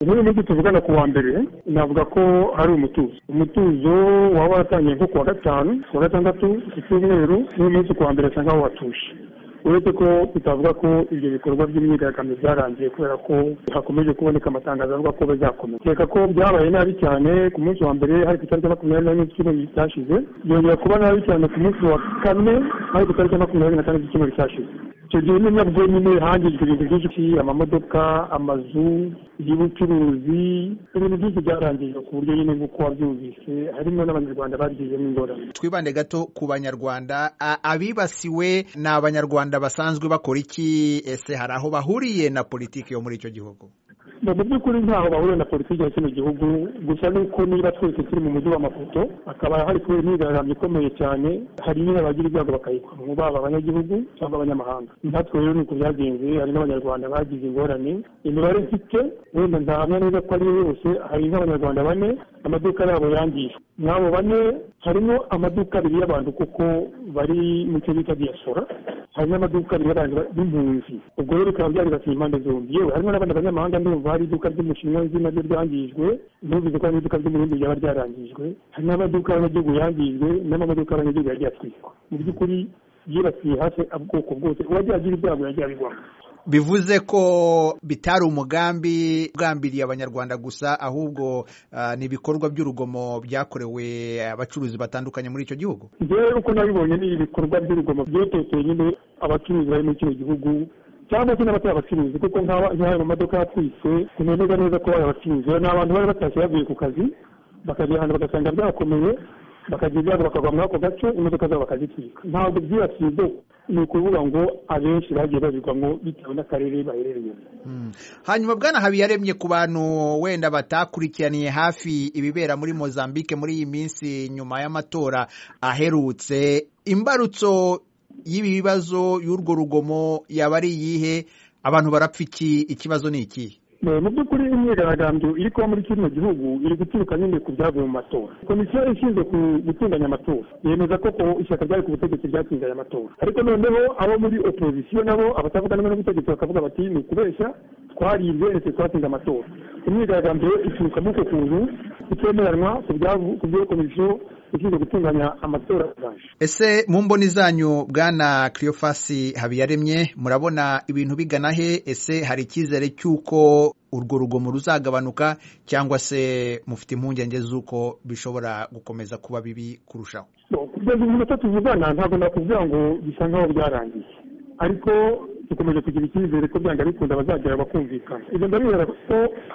nk'uyu munsi tuvugana ku wa mbere navuga ko hari umutuzo waba waratangiye nko kuwa gatanu kuwa gatandatu icyumweru n'uyu munsi ku wa mbere asa nkaho watuje, uretse ko tutavuga ko ibyo bikorwa by'imyigaragambyo byarangiye kubera ko hakomeje kuboneka amatangazo avuga ko bazakomeza. Reka ko byabaye nabi cyane ku munsi wa mbere hari ku itariki ya 24 z'icyumweru cyashize, byongera kuba nabi cyane ku munsi wa kane hari ku itariki ya 25 z'icyumweru cyashize. Icyo gihe nabwo nyine hangijwe ibintu byinshi, amamodoka, amazu y'ubucuruzi, ibintu byinshi byarangijwe ku buryo nyine nk'uko wabyumvise harimo n'abanyarwanda bagiyemo ingorane. Twibande gato ku banyarwanda, abibasiwe ni abanyarwanda basanzwe bakora iki? Ese hari aho bahuriye na politiki yo muri icyo gihugu? Mu by'ukuri ntaho bahuriye na politiki ya kino gihugu, gusa nuko niba twese turi mu mujyi w'Amafoto akaba hari kubera imyigaragambyo ikomeye cyane, hari nyine abagira ibyago bakayikwa mu baba abanyagihugu cyangwa abanyamahanga. Natwe rero nuko byagenze, hari n'abanyarwanda bagize ingorane. Imibare mfite wenda ntahamya neza ko ari yose, hari nk'abanyarwanda 4 amaduka yabo yangijwe. N'abo 4 harimo amaduka 2 y'abantu kuko bari mu cyo bita diaspora, hari n'amaduka 2 y'abantu b'impunzi. Ubwo rero bikaba byari basiye impande zombi, yewe harimo n'abandi banyamahanga ndumva hari iduka ry'umushinwa nzi naryo ryangijwe, numvise ko hari iduka ry'umurundi ryaba ryarangijwe, hari n'amaduka y'abanyagihugu yangijwe, n'amaduka y'abanyagihugu yagiye atwikwa. Mu by'ukuri byibasiye hasi ubwoko bwose, uwagiye agira ibyago yagiye abigwamo. Bivuze ko bitari umugambi ugambiriye abanyarwanda gusa, ahubwo ni ibikorwa by'urugomo byakorewe abacuruzi batandukanye muri icyo gihugu. Njyewe uko nabibonye ni ibikorwa by'urugomo byetekeye nyine abacuruzi bari muri kino gihugu cyangwa se n'abatari abacuruzi, kuko nk'ayo mamodoka yatwitse kunemeza neza ko bari abacuruzi, ni abantu bari batashye bavuye ku kazi bakajya ahantu bagasanga byakomeye, bakagira ibyago bakagwa muri ako gace, imodoka zabo bakazitwika. Ntabwo byibasiye ubwoko, ni ukuvuga ngo abenshi bagiye babigwamo bitewe n'akarere baherereyemo. Hanyuma Bwana Habiyaremye, ku bantu wenda batakurikiraniye hafi ibibera muri Mozambique muri iyi minsi nyuma y'amatora aherutse, imbarutso y'ibi bibazo y'urwo rugomo yaba ari iyihe? Abantu barapfa iki? Ikibazo ni iki? Mu by'ukuri imyigaragambyo iri kuba muri kino gihugu iri guturuka nyine ku byavuye mu matora. Komisiyo ishinzwe gutunganya amatora yemeza ko ishyaka ryari ku butegetsi ryatsinze amatora, ariko noneho abo muri opozisiyo nabo abatavuga n'ubutegetsi bakavuga bati ni ukubeshya, twaribwe ndetse twatsinze amatora. Imyigaragambyo ituruka muri uko kuntu itemeranwa ku byo komisiyo ishinzwe gutunganya amatora yaje. Ese mu mboni zanyu Bwana Cleophas Habiyaremye, murabona ibintu bigana he? Ese hari icyizere cy'uko urwo rugomo ruzagabanuka, cyangwa se mufite impungenge z'uko bishobora gukomeza kuba bibi kurushaho? Kugeza ubu munota tuvugana ntabwo nakubwira ngo bisa nkaho byarangiye, ariko dukomeje kugira icyizere ko byanga bikunda bazagera bakumvikana. Ibyo ndabibera ko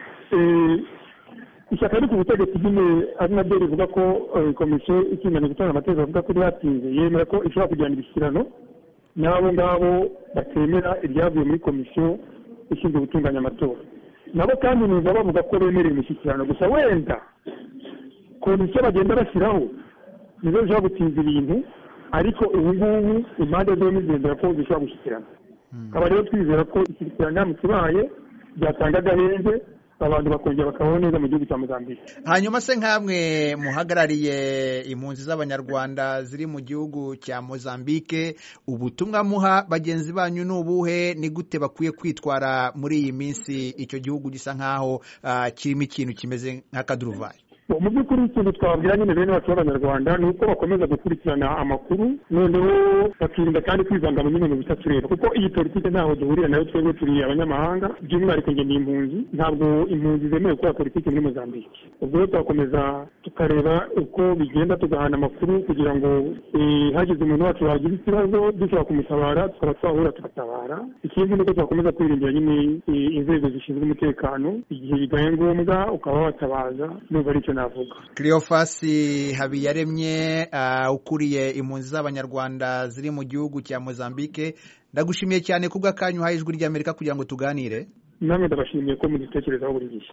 ishyaka riri ku butegetsi nyine ari naryo rivuga ko komisiyo ishinzwe gutanga amategeko avuga ko ryatsinze, yemera ko ishobora kugirana ibishyikirano n'abo ngabo batemera ibyavuye muri komisiyo ishinzwe gutunganya amatora. Nabo kandi numva bavuga ko bemerera imishyikirano, gusa wenda komisiyo bagenda bashyiraho nizo zishobora gutinza ibintu, ariko ubu ngubu impande zombi zendera ko zishobora gushyikirana. Aba rero twizera ko ishyikirano mu kibaye byatanga agahenge, abantu bakongera bakabaho neza mu gihugu cya Mozambique. Hanyuma se nkamwe muhagarariye impunzi z'abanyarwanda ziri mu gihugu cya Mozambique, ubutumwa muha bagenzi banyu n'ubuhe? Ni gute bakwiye kwitwara muri iyi minsi icyo gihugu gisa nkaho kirimo ikintu kimeze nk'akaduruvayo? Mu by'ukuri ikintu twabwira nyine bene wacu b'abanyarwanda ni uko bakomeza gukurikirana amakuru, noneho bakirinda kandi kwivanga mu nyine mu bitatureba, kuko iyi politiki ntaho duhurira nayo. Twebwe turi abanyamahanga, by'umwihariko njye ni impunzi, ntabwo impunzi zemewe gukora politiki muri Mozambique. Ubwo rero turakomeza tukareba uko bigenda, tugahana amakuru kugira ngo hagize umuntu wacu wagira ikibazo dushobora kumutabara, tukaba twahura tugatabara. Ikindi ni uko twakomeza kwirindira nyine inzego zishinzwe umutekano, igihe bibaye ngombwa ukaba watabaza. N'ubu ari icyo navuga. Cleophas Habiyaremye, ukuriye impunzi z'abanyarwanda ziri mu gihugu cya Mozambique, ndagushimiye cyane kubw'akanyu uhaye Ijwi ry'Amerika kugira ngo tuganire. Namwe ndabashimiye ko muditekerezaho buri gihe.